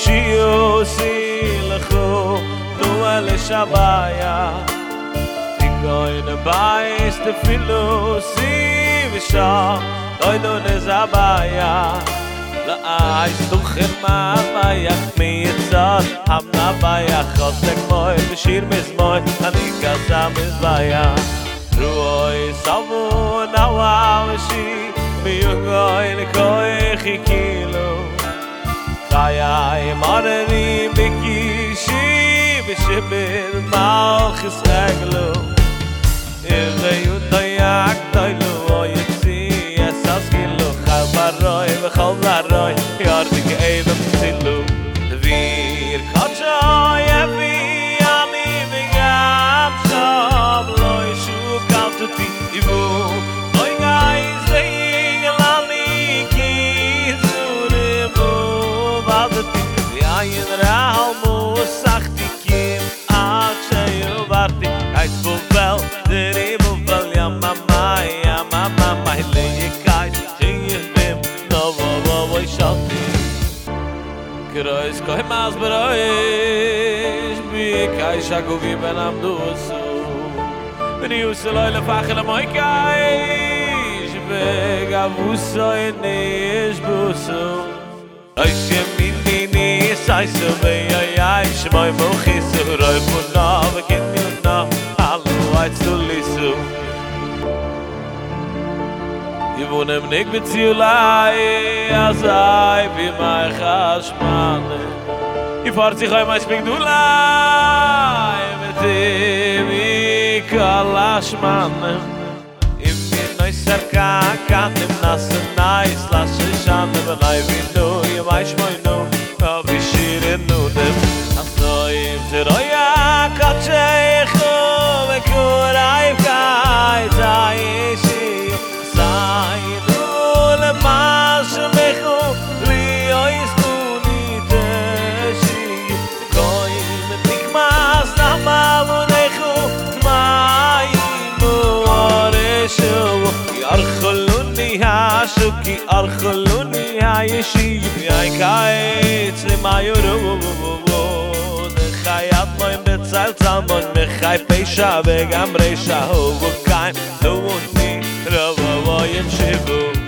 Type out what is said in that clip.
שיוסילכו נו אלה שבעיה תיקוין הבייס תפילו סי ושם לא ידעו נזה בעיה לאייס תוכן מה בעיה מייצר המנה בעיה חוסק מוי בשיר מזמוי אני כזה מזבעיה רואי סבו נאווה ושי מיוגוי לכוי חיקילו חיי מררים בקישי ושבר מלכס רגלו איריו דויק דוילו או יצי אסס גילו חל ברוי וחל ברוי יורדי כאבם צילו דביר קודשו יביא אני וגם שם לא ישוק אל תותי איבו אוי גייז ויגל אני כי זורמו ועדתי ויין רעל מוסחתי קים עד שיוברתי היית בובל דרי בובל יא מאמה ליקייס שיבם נובו ושלתי קרויס כוי מאז ברויש ביקאי שגוגי בן עמדוסו וניוס אלוהי לפחל המויקאיש וגבוסו איניש בוסו איש ימיני סייסו ויאי שמוי מוכיסו רוי פונה וכניונה הלו הייצו ליסו יבונם ניק בציולי עזאי בימי חשמנה יפאר ציחוי משפיק דולי וטיבי כל השמנה אם בינוי סרקה כאן אם נסה נייס לששנה ולאי בינו ימי שמוינו אבי שירנו דם עשויים תרויה קודשייכו וקוראים קאי זיישי סיינו למה שמחו לי אויסנו ניתשי קוים תקמאס נמלונכו מאימו אורשו ירחלוני השו כי ארחלוני הישי יאי קיץ למיורו חיית מוים בצל צלמון מחי פשע וגם רשע הובו קיים לא עוני רבו ימשיבו